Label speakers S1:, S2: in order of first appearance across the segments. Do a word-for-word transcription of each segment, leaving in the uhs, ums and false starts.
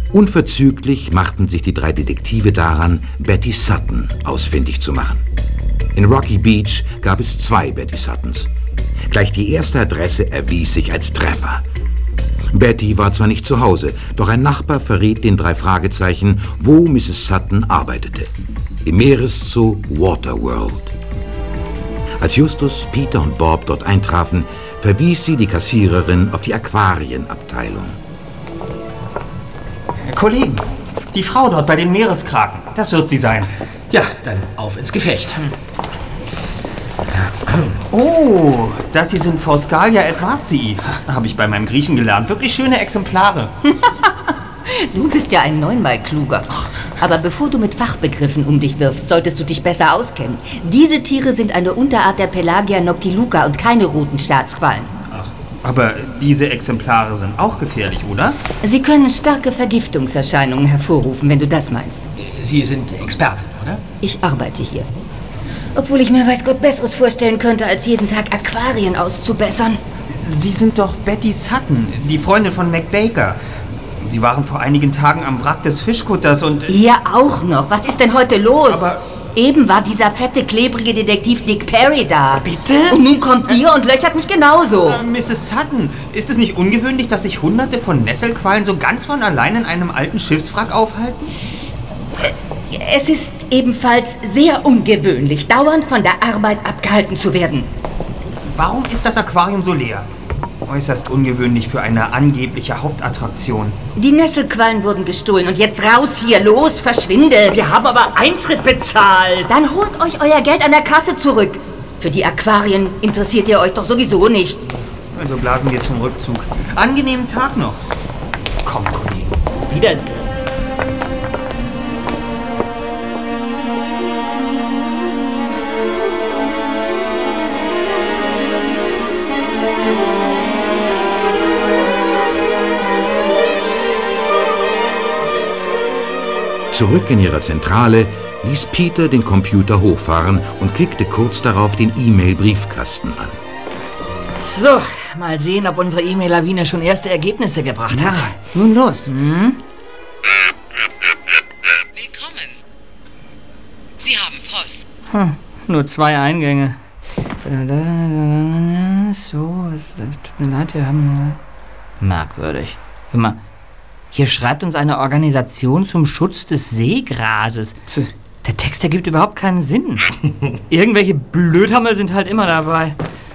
S1: Unverzüglich machten sich die drei Detektive daran, Betty Sutton ausfindig zu machen. In Rocky Beach gab es zwei Betty Suttons. Gleich die erste Adresse erwies sich als Treffer. Betty war zwar nicht zu Hause, doch ein Nachbar verriet den drei Fragezeichen, wo Misses Sutton arbeitete. Im Meereszoo Waterworld. Als Justus, Peter und Bob dort eintrafen, verwies sie die Kassiererin auf die Aquarienabteilung.
S2: Kollegen, die Frau dort bei den Meereskraken, das wird sie sein.
S3: Ja, dann auf ins Gefecht.
S2: Oh, das hier sind Forscalia edwardsii. Habe ich bei meinem Griechen gelernt. Wirklich schöne Exemplare.
S4: Du bist ja ein neunmal kluger. Aber bevor du mit Fachbegriffen um dich wirfst, solltest du dich besser auskennen. Diese Tiere sind eine Unterart der Pelagia noctiluca und keine roten Staatsquallen.
S2: Ach, aber diese Exemplare sind auch gefährlich, oder?
S4: Sie können starke Vergiftungserscheinungen hervorrufen, wenn du das meinst.
S3: Sie sind Expertin, oder?
S4: Ich arbeite hier. Obwohl ich mir weiß Gott Besseres vorstellen könnte, als jeden Tag Aquarien auszubessern.
S2: Sie sind doch Betty Sutton, die Freundin von Mac Baker. Sie waren vor einigen Tagen am Wrack des Fischkutters und...
S4: Ihr auch noch? Was ist denn heute los?
S2: Aber...
S4: Eben war dieser fette, klebrige Detektiv Dick Perry da.
S2: Bitte?
S4: Und nun kommt ihr und löchert mich genauso.
S2: Äh, Misses Sutton, ist es nicht ungewöhnlich, dass sich hunderte von Nesselquallen so ganz von allein in einem alten Schiffswrack aufhalten?
S4: Es ist ebenfalls sehr ungewöhnlich, dauernd von der Arbeit abgehalten zu werden.
S2: Warum ist das Aquarium so leer? Äußerst ungewöhnlich für eine angebliche Hauptattraktion.
S4: Die Nesselquallen wurden gestohlen und jetzt raus hier, los, verschwindet.
S5: Wir haben aber Eintritt bezahlt.
S4: Dann holt euch euer Geld an der Kasse zurück. Für die Aquarien interessiert ihr euch doch sowieso nicht.
S2: Also blasen wir zum Rückzug. Angenehmen Tag noch. Komm, Kollegen.
S5: Wiedersehen.
S1: Zurück in ihrer Zentrale ließ Peter den Computer hochfahren und klickte kurz darauf den E-Mail-Briefkasten an.
S5: So, mal sehen, ob unsere E-Mail-Lawine schon erste Ergebnisse gebracht hat.
S2: Ja, nun los.
S5: Hm?
S6: Willkommen. Sie haben Post.
S5: Hm, nur zwei Eingänge. So, es tut mir leid, wir haben... Merkwürdig. Hör mal, hier schreibt uns eine Organisation zum Schutz des Seegrases. Der Text ergibt überhaupt keinen Sinn. Irgendwelche Blödhammel sind halt immer dabei.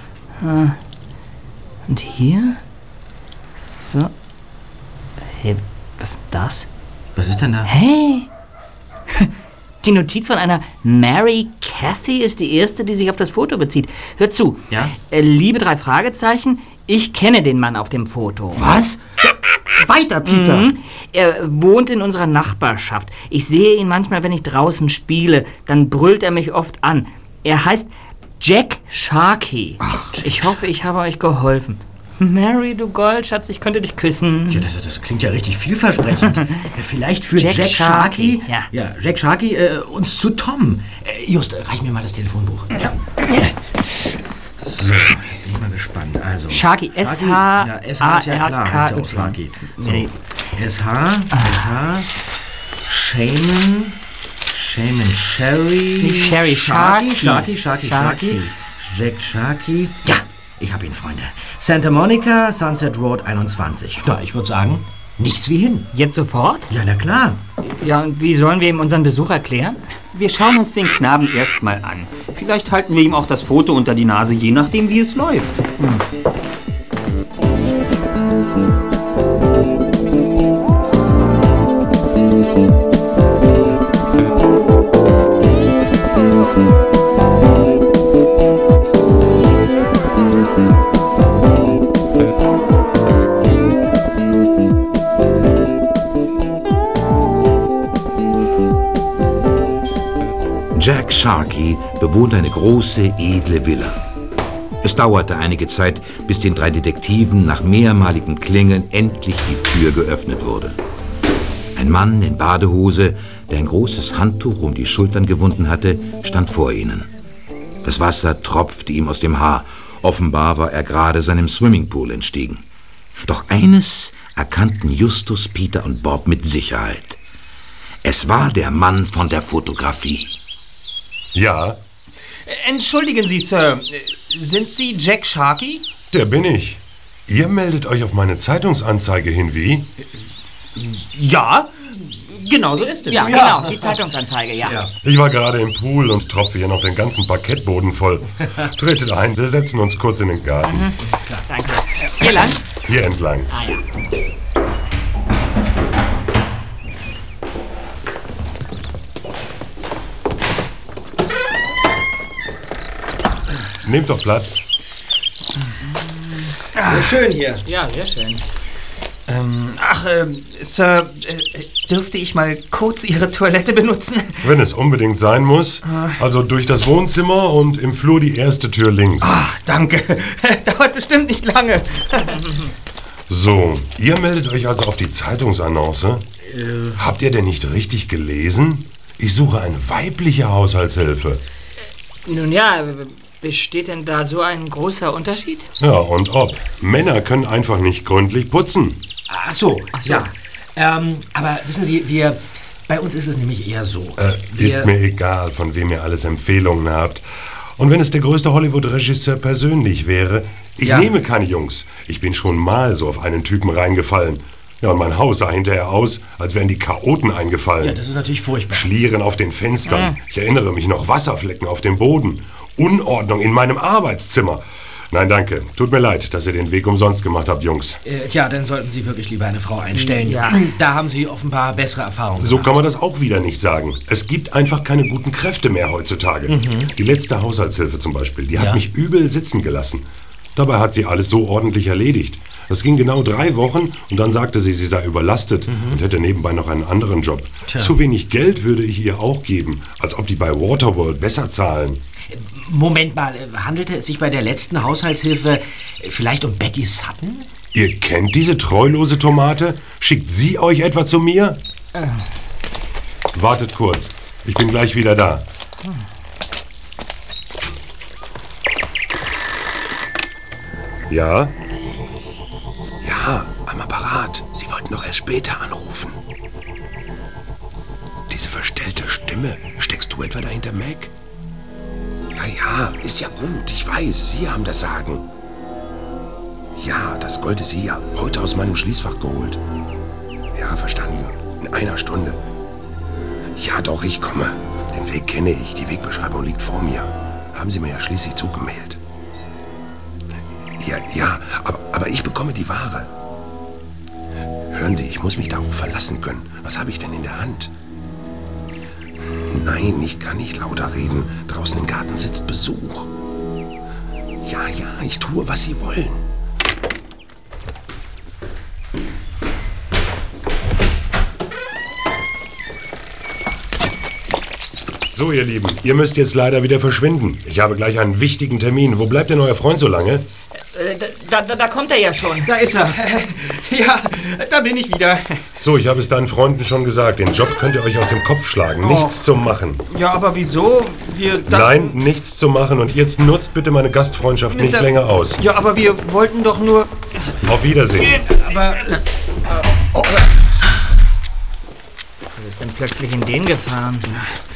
S5: Und hier? So. Hey, was ist das?
S3: Was ist denn da?
S5: Hey! Die Notiz von einer Mary Cathy ist die erste, die sich auf das Foto bezieht. Hört zu.
S3: Ja?
S5: Äh, liebe drei Fragezeichen, ich kenne den Mann auf dem Foto.
S2: Was? Weiter, Peter.
S5: Mhm. Er wohnt in unserer Nachbarschaft. Ich sehe ihn manchmal, wenn ich draußen spiele. Dann brüllt er mich oft an. Er heißt Jack Sharkey.
S2: Ach,
S5: ich hoffe, ich habe euch geholfen. Mary, du Goldschatz, ich könnte dich küssen.
S3: Ja, das, das klingt ja richtig vielversprechend. Ja, vielleicht führt
S5: Jack
S3: Jack, Sharkey,
S5: Sharkey, ja.
S3: ja, Jack Sharkey äh, uns zu Tom. Äh, Just, reich mir mal das Telefonbuch. Ja. So, jetzt bin ich mal gespannt. Also,
S5: Sharkey, S H
S3: ja, S H ist ja klar, heißt ja auch
S5: A R K Y.
S3: Sharkey. So,
S5: Nee.
S3: S H, S H, Shaman, Shaman Sherry.
S5: Nicht Sherry,
S3: Sharkey,
S5: Sharkey.
S3: Sharkey, Sharkey,
S5: Sharkey.
S3: Sharkey. Jack Sharkey. Ja, ich habe ihn, Freunde. Santa Monica, Sunset Road einundzwanzig. Na, ich würde sagen, nichts wie hin.
S5: Jetzt sofort?
S3: Ja, na klar.
S5: Ja, und wie sollen wir ihm unseren Besuch erklären?
S2: Wir schauen uns den Knaben erstmal an. Vielleicht halten wir ihm auch das Foto unter die Nase, je nachdem, wie es läuft. Hm.
S1: Jack Sharkey bewohnte eine große, edle Villa. Es dauerte einige Zeit, bis den drei Detektiven nach mehrmaligem Klingeln endlich die Tür geöffnet wurde. Ein Mann in Badehose, der ein großes Handtuch um die Schultern gewunden hatte, stand vor ihnen. Das Wasser tropfte ihm aus dem Haar. Offenbar war er gerade seinem Swimmingpool entstiegen. Doch eines, erkannten Justus, Peter und Bob mit Sicherheit. Es war der Mann von der Fotografie.
S7: Ja?
S2: Entschuldigen Sie, Sir. Sind Sie Jack Sharkey?
S7: Der bin ich. Ihr meldet euch auf meine Zeitungsanzeige hin, wie?
S2: Ja, genau so ist es.
S5: Ja, ja. Genau, die Zeitungsanzeige, ja. ja.
S7: Ich war gerade im Pool und tropfe hier noch den ganzen Parkettboden voll. Tretet ein, wir setzen uns kurz in den Garten.
S5: Mhm. Klar, danke. Hier lang?
S7: Hier entlang.
S5: Ah ja.
S7: Nehmt doch Platz.
S3: Sehr schön hier.
S5: Ja, sehr schön.
S2: Ähm, ach, äh, Sir, äh, dürfte ich mal kurz Ihre Toilette benutzen?
S7: Wenn es unbedingt sein muss. Also durch das Wohnzimmer und im Flur die erste Tür links.
S2: Ach, danke. Dauert bestimmt nicht lange.
S7: So, ihr meldet euch also auf die Zeitungsannonce? Äh. Habt ihr denn nicht richtig gelesen? Ich suche eine weibliche Haushaltshilfe.
S5: Nun ja, besteht denn da so ein großer Unterschied?
S7: Ja, und ob. Männer können einfach nicht gründlich putzen.
S3: Ach so, Ach so. ja. Ähm, aber wissen Sie, wir, bei uns ist es nämlich eher so.
S7: Äh, ist mir egal, von wem ihr alles Empfehlungen habt. Und wenn es der größte Hollywood-Regisseur persönlich wäre, ich ja. nehme keine Jungs. Ich bin schon mal so auf einen Typen reingefallen. Ja, und mein Haus sah hinterher aus, als wären die Chaoten eingefallen.
S3: Ja, das ist natürlich furchtbar.
S7: Schlieren auf den Fenstern. Mhm. Ich erinnere mich noch, Wasserflecken auf dem Boden. Unordnung in meinem Arbeitszimmer. Nein, danke. Tut mir leid, dass ihr den Weg umsonst gemacht habt, Jungs.
S3: Äh, tja, dann sollten Sie wirklich lieber eine Frau einstellen. Ja. Da haben Sie offenbar bessere Erfahrungen
S7: So gemacht. Kann man das auch wieder nicht sagen. Es gibt einfach keine guten Kräfte mehr heutzutage. Mhm. Die letzte Haushaltshilfe zum Beispiel, die hat ja. mich übel sitzen gelassen. Dabei hat sie alles so ordentlich erledigt. Das ging genau drei Wochen und dann sagte sie, sie sei überlastet mhm. und hätte nebenbei noch einen anderen Job. Tja. Zu wenig Geld würde ich ihr auch geben, als ob die bei Waterworld besser zahlen.
S3: Moment mal, handelte es sich bei der letzten Haushaltshilfe vielleicht um Betty Sutton?
S7: Ihr kennt diese treulose Tomate? Schickt sie euch etwa zu mir? Äh. Wartet kurz, ich bin gleich wieder da. Hm. Ja? Ja, am Apparat. Sie wollten doch erst später anrufen. Diese verstellte Stimme, steckst du etwa dahinter, Mac? Ja, ja, ist ja gut, ich weiß, Sie haben das Sagen. Ja, das Gold ist hier, heute aus meinem Schließfach geholt. Ja, verstanden, in einer Stunde. Ja, doch, ich komme. Den Weg kenne ich, die Wegbeschreibung liegt vor mir. Haben Sie mir ja schließlich zugemailt. Ja, ja, aber, aber ich bekomme die Ware. Hören Sie, ich muss mich darauf verlassen können. Was habe ich denn in der Hand? Nein, ich kann nicht lauter reden. Draußen im Garten sitzt Besuch. Ja, ja, ich tue, was Sie wollen. So, ihr Lieben, ihr müsst jetzt leider wieder verschwinden. Ich habe gleich einen wichtigen Termin. Wo bleibt denn euer Freund so lange?
S5: Äh, da, da, da kommt er ja schon.
S3: Da ist er.
S2: Ja, da bin ich wieder.
S7: So, ich habe es deinen Freunden schon gesagt. Den Job könnt ihr euch aus dem Kopf schlagen. Oh. Nichts zu machen.
S2: Ja, aber wieso? Wir
S7: Nein, nichts zu machen. Und jetzt nutzt bitte meine Gastfreundschaft Mister nicht länger aus.
S2: Ja, aber wir wollten doch nur...
S7: Auf Wiedersehen.
S3: Aber...
S5: Oh. Was ist denn plötzlich in den gefahren?